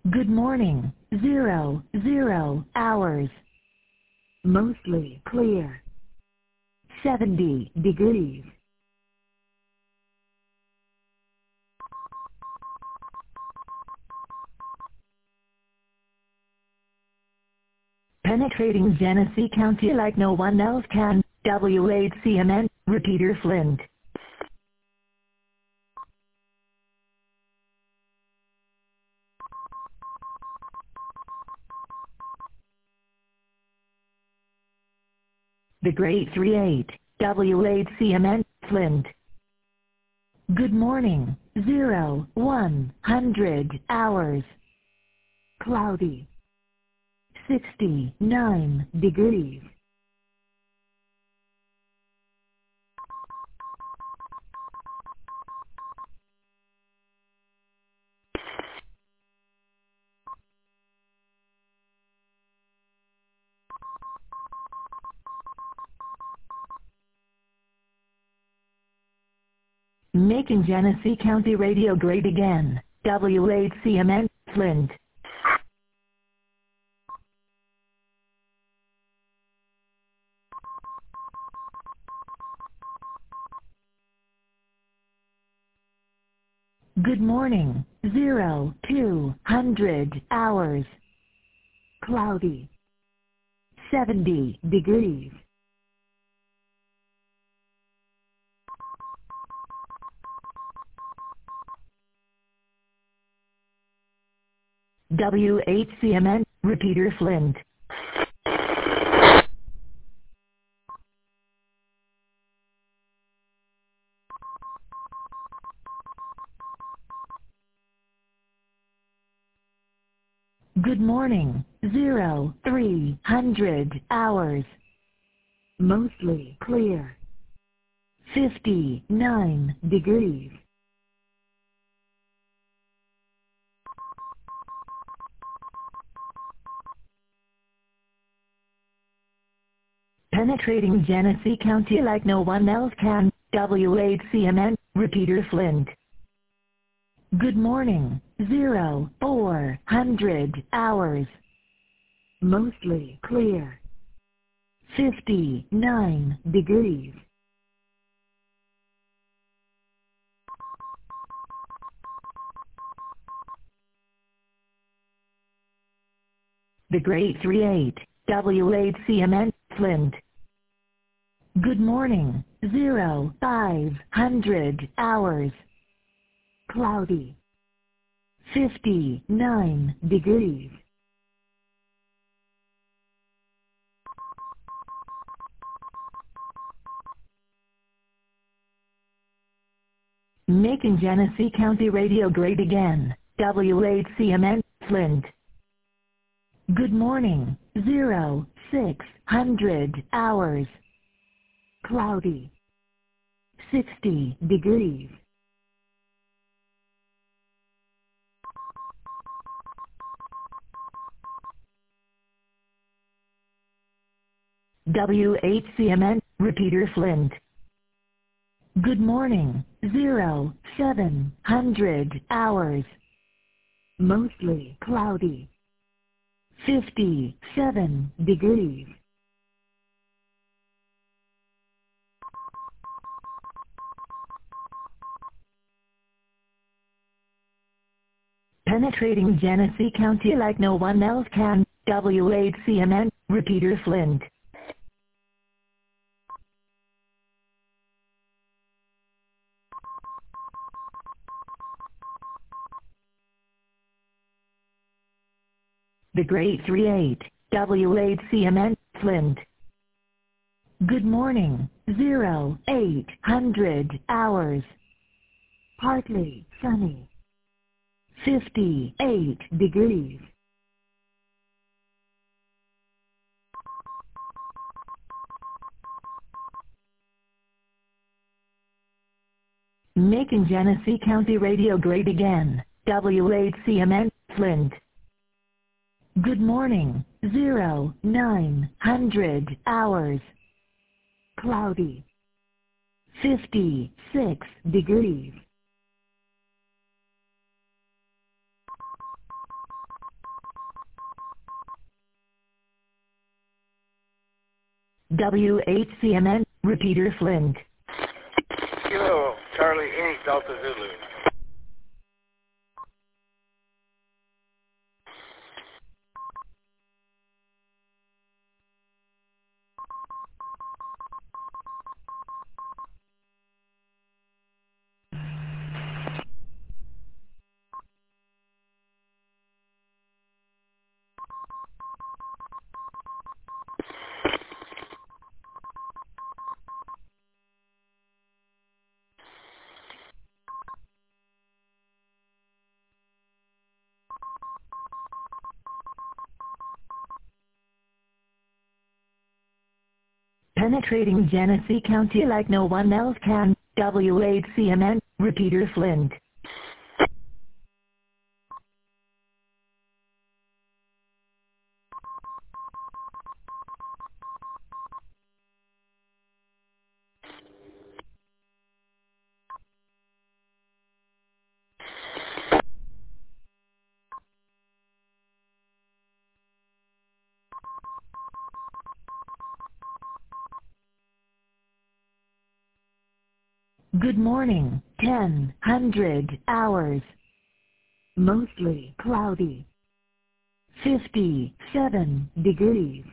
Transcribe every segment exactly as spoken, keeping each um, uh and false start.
Good morning, zero, zero hours. Mostly clear. seventy degrees. Penetrating Genesee County like no one else can. W eight C M N, Repeater Flint. The Great three eight, W eight C M N, Flint. Good morning, zero, one hundred hours. Cloudy. sixty-nine degrees. Making Genesee County radio great again. W eight C M N, Flint. Good morning, zero, two hundred hours. Cloudy. seventy degrees. W eight C M N, Repeater Flint. Good morning, zero, three hundred hours. Mostly clear. fifty-nine degrees. Penetrating Genesee County like no one else can. W eight C M N, Repeater Flint. Good morning, zero, four hundred hours. Mostly clear. fifty-nine degrees. The Great three eight, W eight C M N, Flint. Good morning, zero, five hundred hours. Cloudy. fifty-nine degrees. Making Genesee County radio great again. W eight C M N, Flint. Good morning, zero, six hundred hours. Cloudy. sixty degrees. W eight C M N, Repeater Flint. Good morning, zero, seven hundred hours. Mostly cloudy. fifty-seven degrees. Penetrating Genesee County like no one else can. W eight C M N, Repeater Flint. The Great three eight, W eight C M N, Flint. Good morning, zero, eight hundred hours. Partly sunny. fifty-eight degrees. Making Genesee County radio great again. W eight C M N, Flint. Good morning, zero, nine hundred hours. Cloudy. fifty-six degrees. W H C M N, repeater Flint. Kilo Charlie eight Delta Zulu. Penetrating Genesee County like no one else can, W H C M N, repeater Flint. Good morning, ten hundred hours. Mostly cloudy. fifty-seven degrees.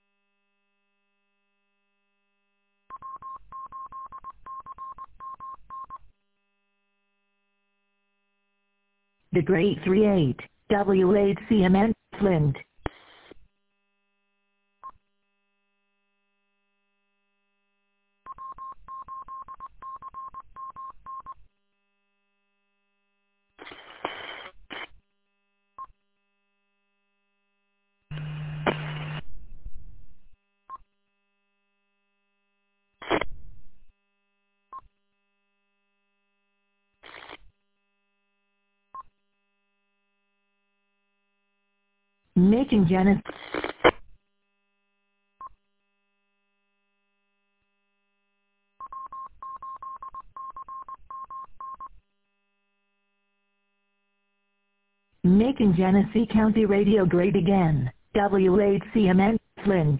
The Great three eight, W H C M N, Flint. Making Genesee. Making Genesee County radio great again, W H C M N, Flint.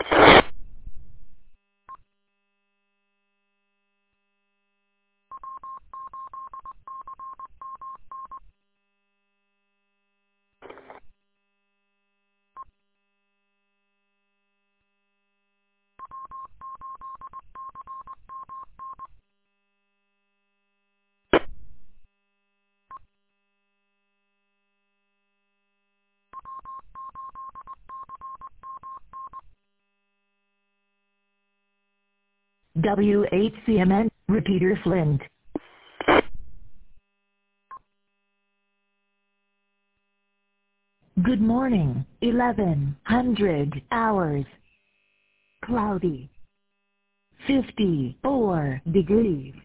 W H C M N, repeater Flint. Good morning, eleven hundred hours. Cloudy. fifty-four degrees.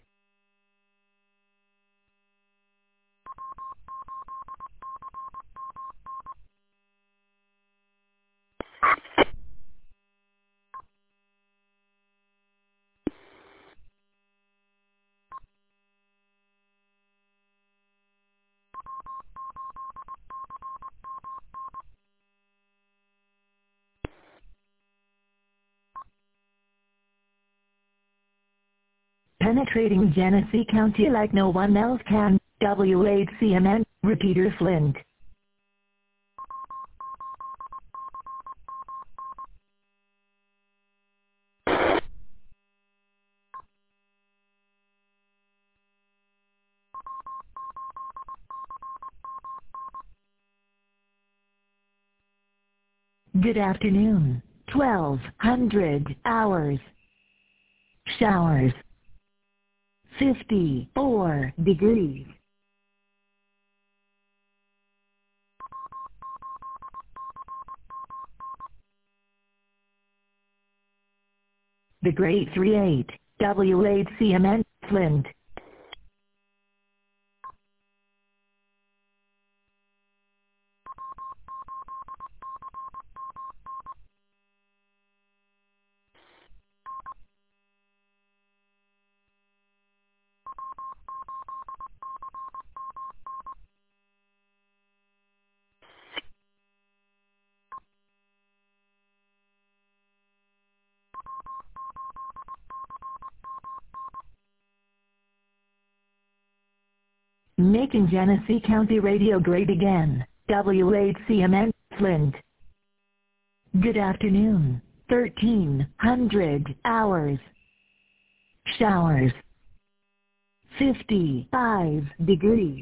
Penetrating Genesee County like no one else can, W H C M N, repeater Flint. Good afternoon, twelve hundred hours. Showers. fifty-four degrees. The Great three eight, W H C M N, Flint. Making Genesee County radio great again. W H C M N, Flint. Good afternoon. thirteen hundred hours. Showers. fifty-five degrees.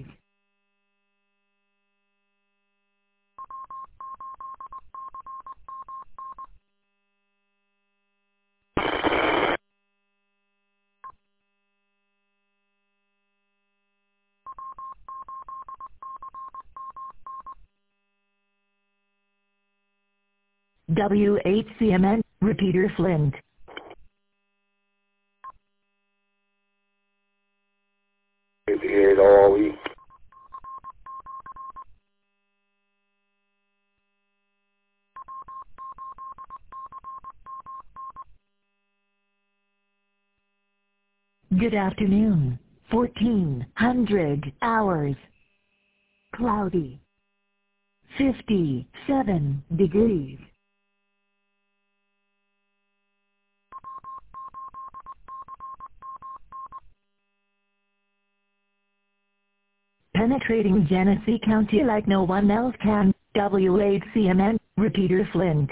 W H C M N, Repeater Flint. Here it all week. Good afternoon. fourteen hundred hours. Cloudy. fifty-seven degrees. Penetrating Genesee County like no one else can. W H C M N, Repeater Flint.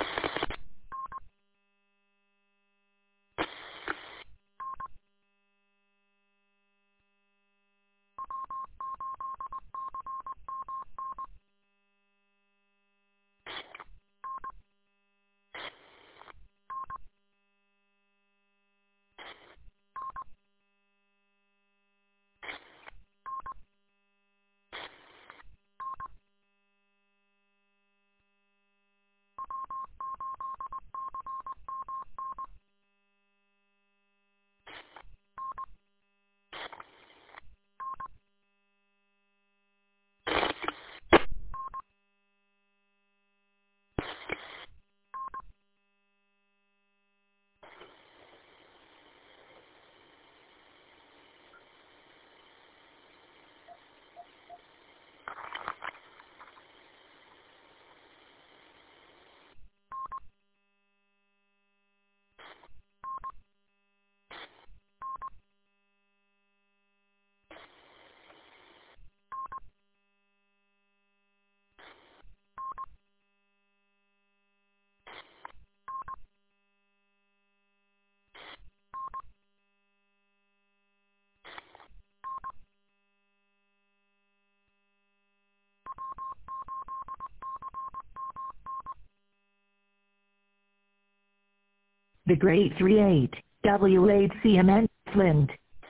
The Great three eight, W H C M N, Flint.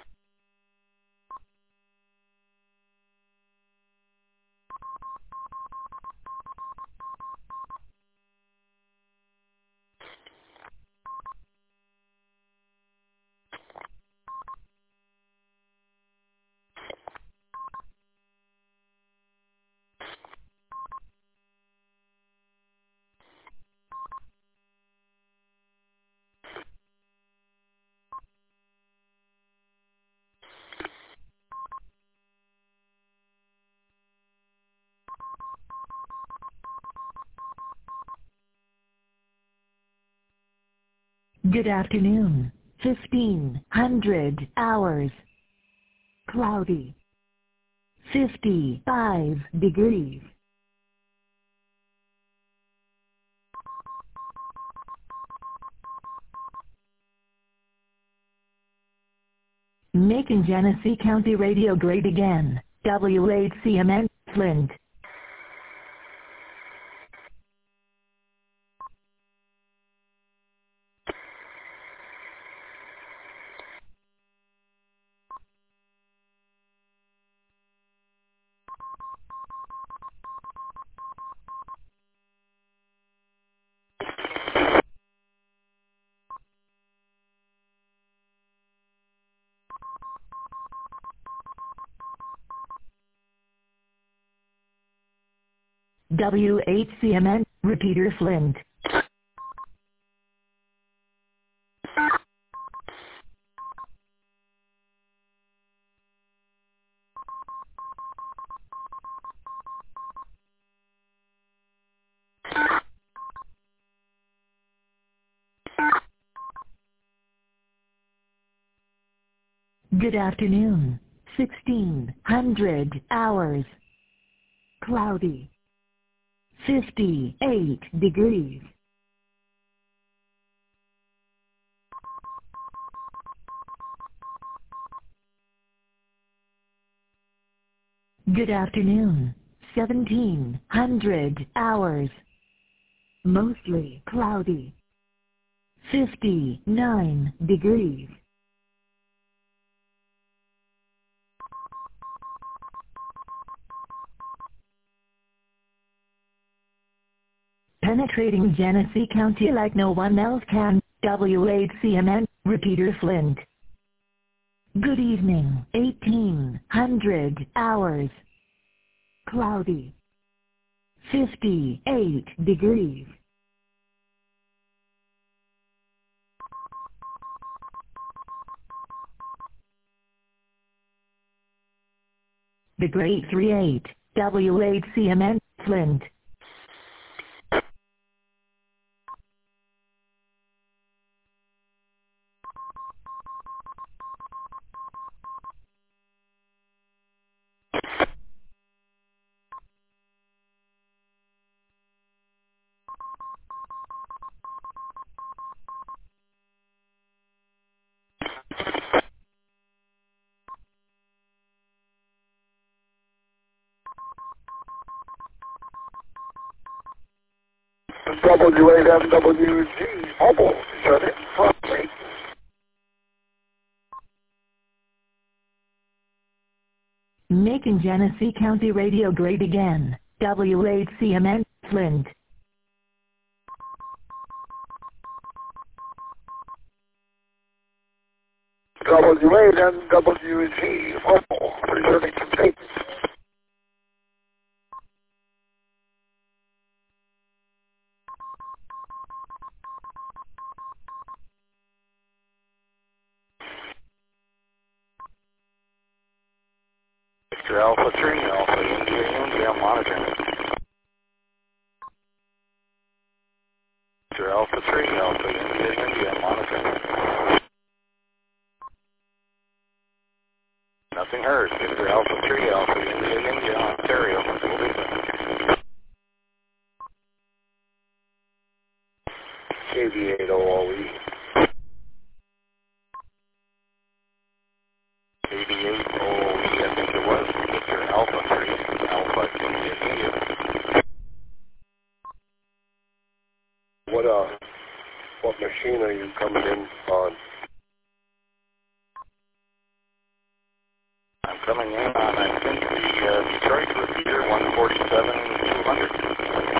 Good afternoon. fifteen hundred hours. Cloudy. fifty-five degrees. Making Genesee County radio great again. W H C M N, Flint. W H C M N, Repeater Flint. Good afternoon. sixteen hundred hours. Cloudy. fifty-eight degrees. Good afternoon. seventeen hundred hours. Mostly cloudy. fifty-nine degrees. Penetrating Genesee County like no one else can. W eight C M N, Repeater Flint. Good evening. eighteen hundred hours. Cloudy. fifty-eight degrees. The Great three eight, W eight C M N, Flint. W eight M W G, almost shut it properly. Making Genesee County radio great again. W eight C M N, Flint. W eight M W G, almost returning to tape. Victor Alpha three, Alpha India, India, monitoring. Victor Alpha three, Alpha India, India, monitoring. Nothing heard. Victor Alpha three, Alpha India, India, Ontario. K V eight O O E. K V eight O O E, I think it was. Victor Alpha three, Alpha India, India. What, uh, what machine are you coming in on? I'm coming in on, I think, the uh, Detroit repeater one forty-seven two hundred.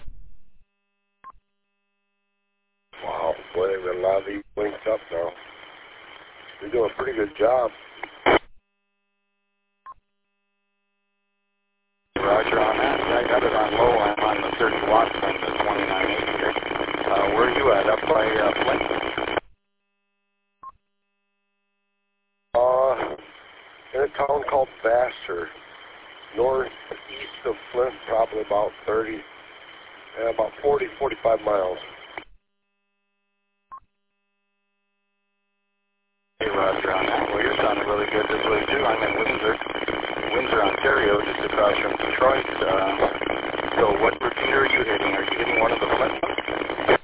Wow, boy, they've got a lot of these linked up now. You're doing a pretty good job. Roger on that. Yeah, I got it on low. I'm on the thirty watts on the twenty-nine eighty here. Uh, where are you at? Up by uh, Flint? Uh, in a town called Vassar, northeast of Flint, probably about thirty, uh, about forty, forty-five miles. Hey, Roger on that. Well, you're sounding really good this way, too. I'm in Windsor, Windsor, Ontario, just across from Detroit. Uh, so what repeater are you hitting? Are you hitting one of the Flint ones?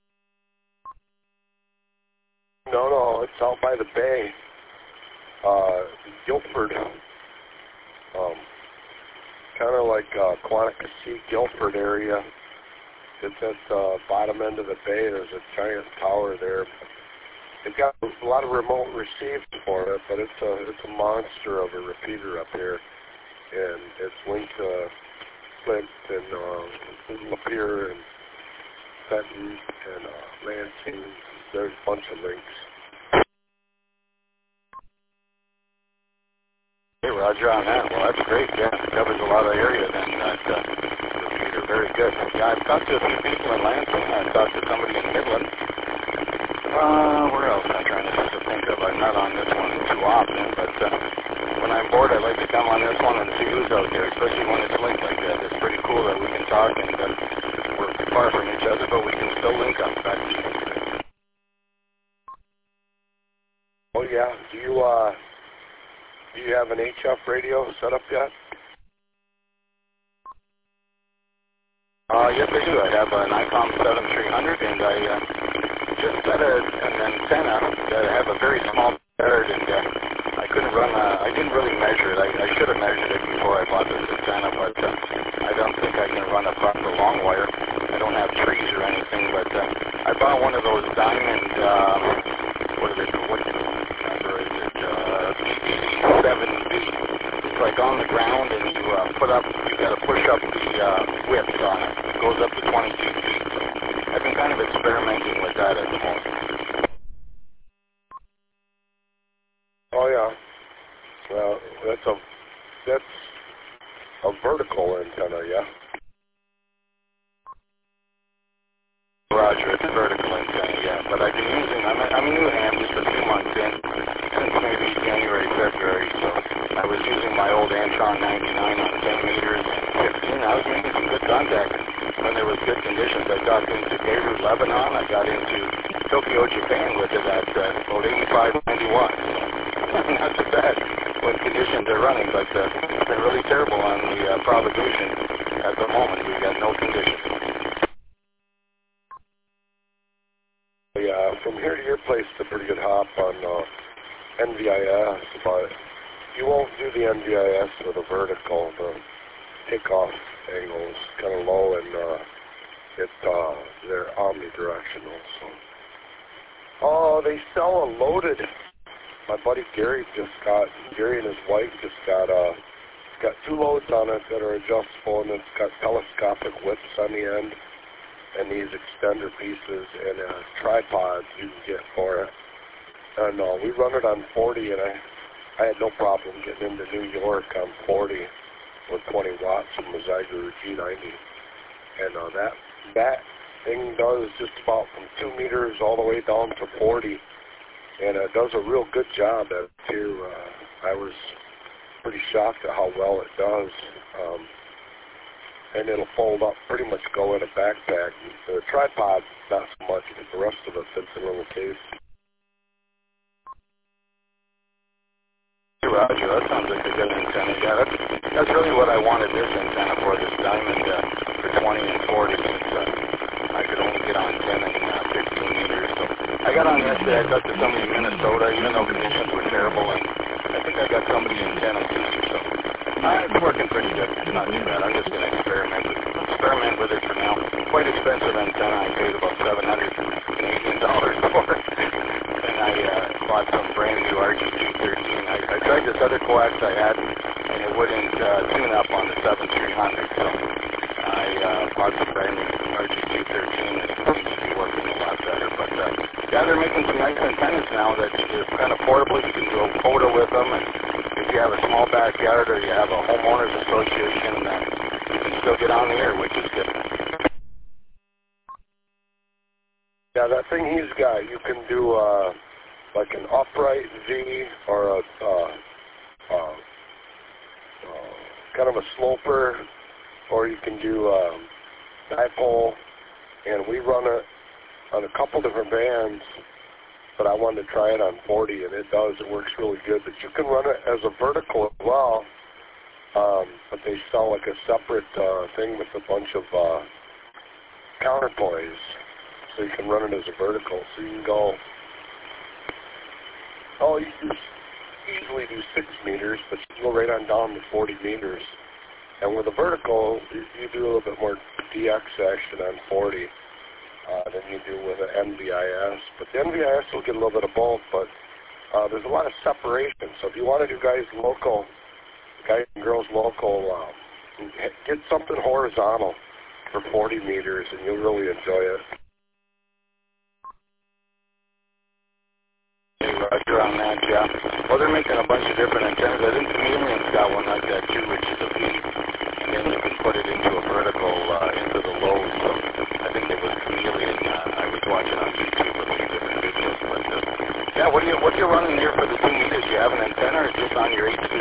No, no, it's out by the bay. Uh, Guilford. Um, kind of like uh, Quantico, Guilford area. It's at the bottom end of the bay. There's a giant tower there. They've got a lot of remote received for it, but it's a it's a monster of a repeater up here, and it's linked to Flint and uh, Lapeer and Fenton and uh, Lansing. There's a bunch of links. Hey, Roger on that. Well, that's great. Yeah, it covers a lot of area then. That uh, repeater, very good. Yeah, I've talked to a few people in Lansing. I've talked to somebody in Midland. Uh, where else am I trying to think of? I'm not on this one too often, but uh, when I'm bored, I like to come on this one and see who's out there, especially when it's linked like that. It's pretty cool that we can talk and uh, we're far from each other, but we can still link up. That's oh yeah. Do you uh, do you you have an H F radio set up yet? Uh, yes, I do. I have an ICOM seventy-three hundred, and I uh, just set a, an antenna that I have a very small bird, and uh, I couldn't run. Uh, I didn't really measure it. I, I should have measured it before I bought this antenna, but uh, I don't think I can run across the long wire. I don't have trees or anything, but uh, I bought one of those diamond. Uh, what is it? What number is it? Uh, B B seven B. It's like on the ground, and you uh, put up. You got to push up the uh, width on it. It goes up to twenty-two feet. So I've been kind of experimenting with that at the moment. Oh yeah. Well, that's a that's a vertical antenna, yeah. Roger, it's a vertical antenna, yeah. But I've been using. I'm a, I'm a new ham, just a few months in, since maybe January, February. So I was using my old Antron ninety-nine on ten meters and fifteen. I was making some good contact when there was good conditions. I got into Beirut, Lebanon. I got into Tokyo, Japan with it at uh, about eighty-five, ninety watts. So not too bad when conditions are running, but uh, it's been really terrible on the uh, propagation at the moment. We've got no conditions. Yeah, from here to your place, it's a pretty good hop on uh, N V I S, but you won't do the N V I S with a vertical. The takeoff angle is kind of low, and uh, it uh, they're omnidirectional. So, oh, they sell a loaded. My buddy Gary just got Gary and his wife just got uh, got two loads on it that are adjustable, and it's got telescopic whips on the end, and these extender pieces and uh, tripods you can get for it. And uh, we run it on forty, and I I had no problem getting into New York on forty with twenty watts from the Zyger G ninety. And uh, that that thing does just about from two meters all the way down to forty, and it does a real good job at it too. Uh, I was pretty shocked at how well it does. Um, and it'll fold up, pretty much go in a backpack. The tripod, not so much, but the rest of it fits in a little case. Roger, that sounds like a good antenna. Yeah, that's, that's really what I wanted this antenna for, this diamond uh, for twenty and forty, since uh, I could only get on ten and uh, fifteen meters. So I got on yesterday. I talked to somebody in Minnesota, even though conditions were terrible, and I think I got somebody in Tennessee. So uh, it's working pretty good. It's not too bad. I'm just going to experiment with, experiment with it for now. Quite expensive antenna. I paid about seven hundred Canadian dollars for it. And I uh, bought some brand new R G two thirteen. I, I tried this other coax I had, and it wouldn't uh, tune up on the seventy-three hundred. So I uh, bought some brand new R G two thirteen, and it seems to be working a lot better. But uh, yeah, they're making some nice antennas now that are kind of portable. You can do a photo with them, and if you have a small backyard or you have a homeowners association, then you can still get on the air, which is good. Yeah, that thing he's got, you can do uh, like an upright V or a uh, uh, uh, kind of a sloper, or you can do um, dipole, and we run it on a couple different bands, but I wanted to try it on forty, and it does. It works really good. But you can run it as a vertical as well, um, but they sell like a separate uh, thing with a bunch of uh, counterpoise. So you can run it as a vertical. So you can go, oh, you can easily do six meters, but you can go right on down to forty meters. And with a vertical, you, you do a little bit more D X action on forty uh, than you do with an N V I S. But the N V I S will get a little bit of both, but uh, there's a lot of separation. So if you want to do guys local, guys and girls local, um, get something horizontal for forty meters, and you'll really enjoy it. Roger on that, yeah. Well, they're making a bunch of different antennas. I think Chameleon's got one like that too, which is a V, and then you can put it into a vertical, uh, into the low. So I think it was Chameleon. Uh, I was watching on YouTube a few different videos. But uh, yeah, what are you what are you running here for the two meters? You have an antenna, or just on your H C?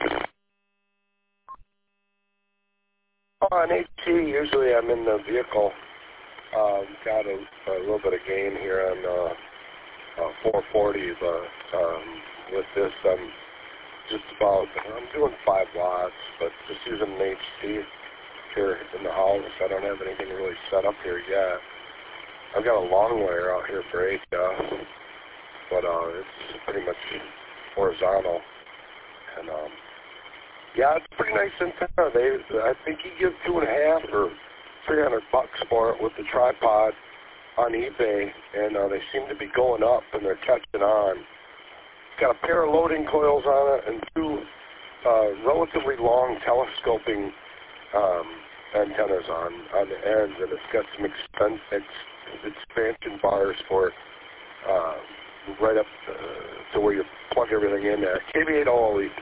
Oh, on H C, usually I'm in the vehicle. Uh, got a, a little bit of gain here on. Uh, Uh, four forty, but um, with this, I'm just about, I'm doing five watts, but just using an H C here in the house. I don't have anything really set up here yet. I've got a long wire out here for H F, but uh, it's pretty much horizontal. And um, yeah, it's a pretty nice antenna. They, I think you give two and a half or three hundred bucks for it with the tripod on eBay, and uh, they seem to be going up, and they're catching on. It's got a pair of loading coils on it and two uh, relatively long telescoping um, antennas on on the ends, and it's got some expen ex expansion bars for uh, right up uh, to where you plug everything in there. K B eight O L E.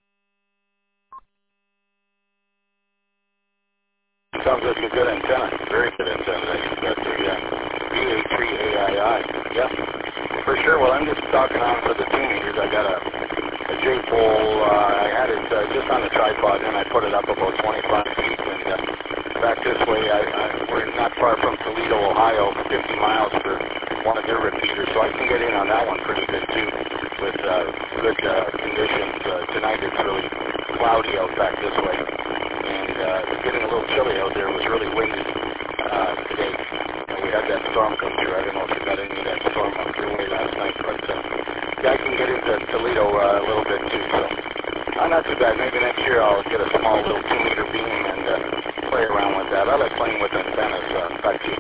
Sounds like a good antenna. Very good antenna. That's the uh, B A three A I I. Yeah, for sure. Well, I'm just talking on for the two meters. I got a, a J-pole. Uh, I had it uh, just on the tripod, and I put it up about twenty-five feet. And uh, back this way, I, I, we're not far from Toledo, Ohio, fifty miles for one of their repeaters, so I can get in on that one pretty good too, with uh, good uh, conditions. Uh, tonight it's really cloudy out back this way. And uh, it's getting a little chilly out there. It was really windy uh, today. And we had that storm come through. I don't know if you got any of that storm up your way last night, but uh, yeah, I can get into Toledo uh, a little bit too. So uh, not too bad. Maybe next year I'll get a small little two-meter beam and uh, play around with that. I like playing with antennas. Uh, back to you.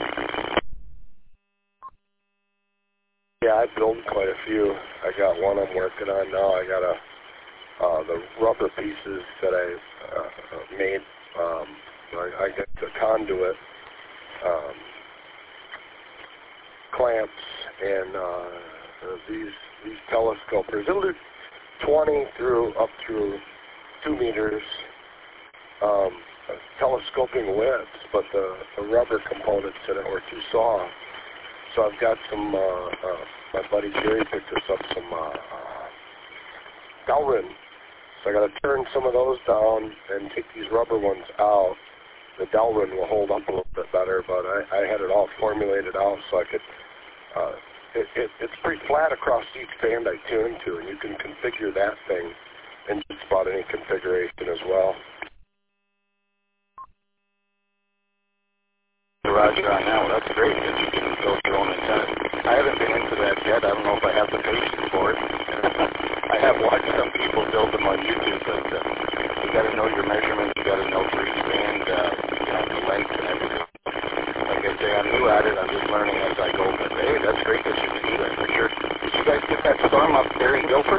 Yeah, I built quite a few. I got one I'm working on now. I got a uh, the rubber pieces that I uh, made. Um, I, I got the conduit um, clamps and uh, these these telescopers. It'll do twenty through up through two meters um, telescoping widths, but the, the rubber components in it were too soft. So I've got some. Uh, uh, my buddy Jerry picked us up some uh, uh, Delrin. So I got to turn some of those down and take these rubber ones out. The Delrin will hold up a little bit better, but I, I had it all formulated out so I could. Uh, it, it, it's pretty flat across each band I tune to, and you can configure that thing in just about any configuration as well. Roger on that. Well, that's great that you can build your own antenna. I haven't been into that yet. I don't know if I have the patience for it. I have watched some people build them on YouTube, but uh, you got to know your measurements. You got to know for each band, uh, you know, the length and everything. Like I say, I'm new at it. I'm just learning as I go. But hey, that's great that you can do that for sure. Did you guys get that storm up there in Guilford?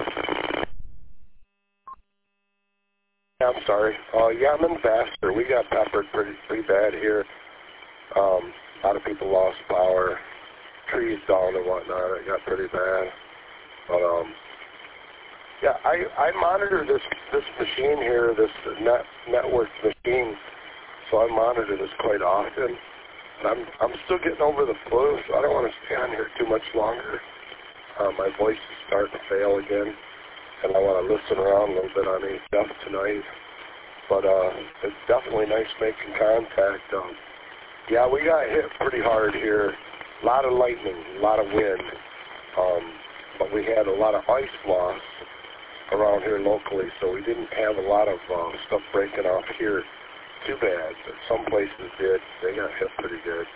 Yeah, I'm sorry. Uh, yeah, I'm in Vassar. We got peppered pretty pretty bad here. Um, a lot of people lost power, trees down and whatnot. It got pretty bad. But um, yeah, I I monitor this this machine here, this net network machine. So I monitor this quite often. And I'm I'm still getting over the flu, so I don't want to stay on here too much longer. Uh, my voice is starting to fail again, and I want to listen around a little bit on H F tonight. But uh, it's definitely nice making contact. Um, Yeah, we got hit pretty hard here. A lot of lightning, a lot of wind. Um, but we had a lot of ice loss around here locally, so we didn't have a lot of uh, stuff breaking off here too bad. But some places did. They got hit pretty good.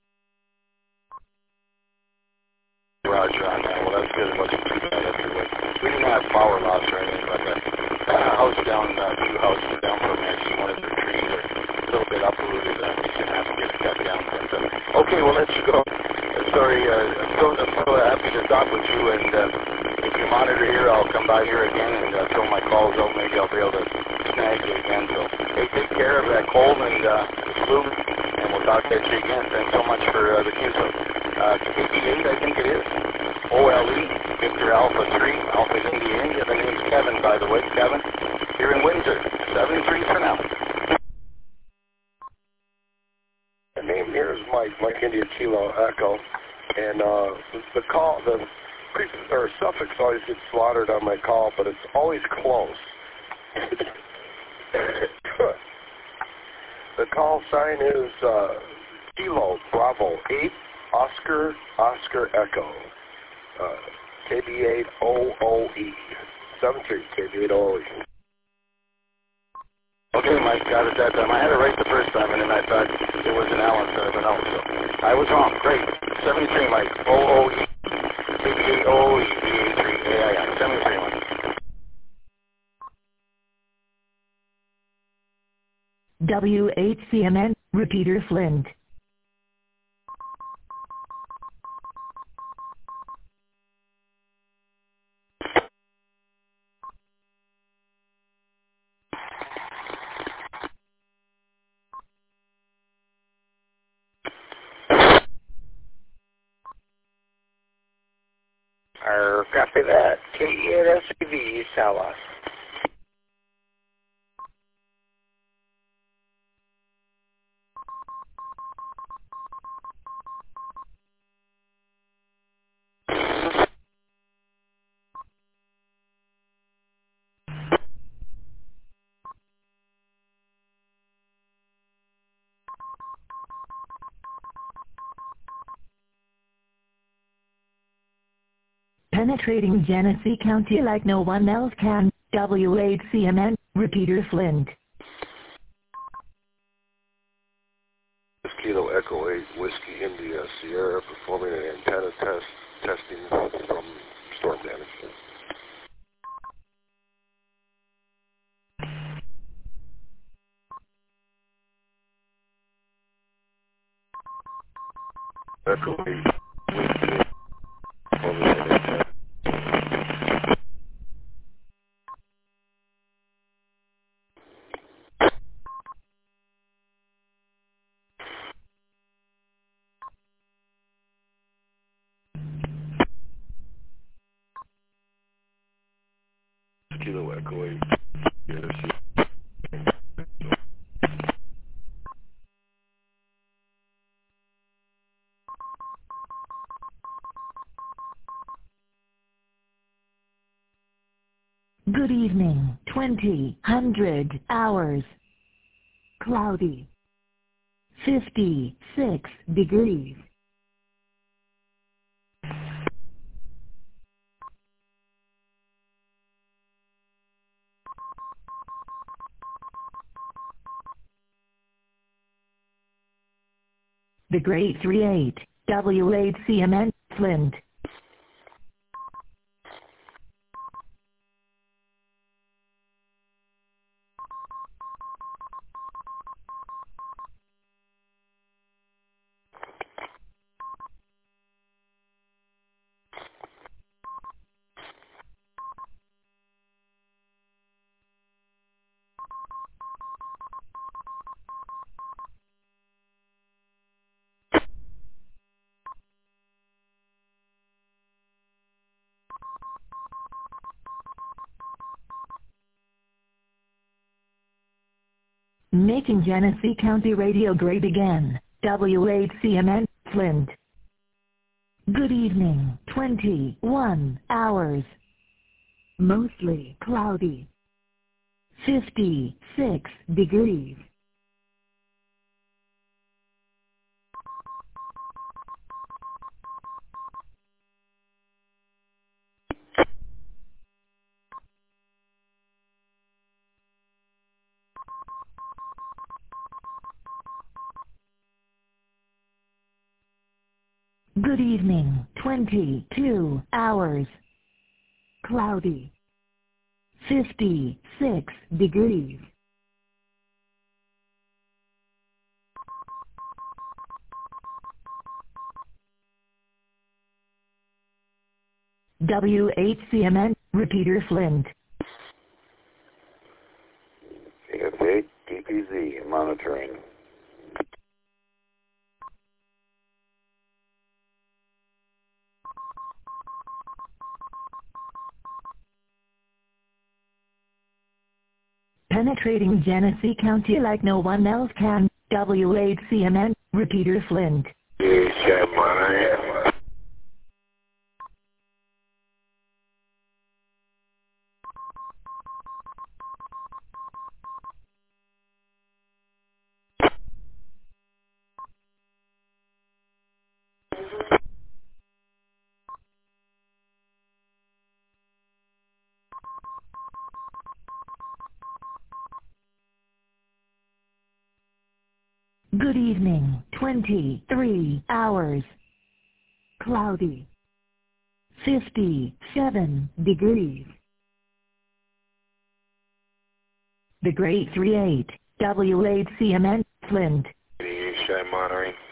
Roger on that. Well, that's good. It wasn't too bad everywhere. We didn't have power loss or anything like that. A house down, uh, two houses down from actually one of the trees are a little bit uprooted. Uh, we didn't have to get it cut down. But, uh, okay, we'll let you go. Uh, sorry, uh, I'm, so, I'm so happy to talk with you. And uh, if you monitor here, I'll come by here again and uh, throw my calls out. Maybe I'll be able to snag you again. So, hey, take care of that cold and uh, flu, and we'll talk to you again. Thanks so much for uh, the news. Uh, K B eight, I think it is. O L E, Victor Alpha three, Alpha India India. The name's Kevin, by the way. Kevin, here in Windsor. seven three for now. The name here is Mike, Mike India Kilo Echo. And uh, the call, the pre or suffix always gets slaughtered on my call, but it's always close. The call sign is uh, Kilo Bravo eight Oscar Oscar Echo. Uh, K B eight O O E. seven three, K B eight oh. Okay, Mike, got it that time. I had it right the first time, and then I thought it was an L instead of an O, so I was wrong. Great. seventy-three, Mike. O O E. K B eight O E. B A three. A I I. seventy-three, Mike. W eight C M N, repeater Flint. Or copy that. K eight S C V, Salas. Penetrating Genesee County like no one else can. W eight C M N, repeater Flint. Kilo Echo eight, Whiskey India Sierra, performing an antenna test, testing from storm damage. Echo eight, Whiskey, performing an antenna. Kilo Echo eight, Sierra. Good evening, twenty, hundred, hours. Cloudy. fifty-six degrees. The Great three eight, W eight C M N, Flint. Making Genesee County radio great again. W eight C M N, Flint. Good evening, twenty-one hours. Mostly cloudy. fifty-six degrees. Good evening, twenty-two hours. Cloudy. fifty-six degrees. W eight C M N, repeater Flint. K F eight, D P Z, monitoring. Penetrating Genesee County like no one else can. W eight C M N, repeater Flint. Good evening, twenty-three hours. Cloudy. fifty-seven degrees. The Great three eight, W eight C M N, Flint. eighty-eight Shy monitoring.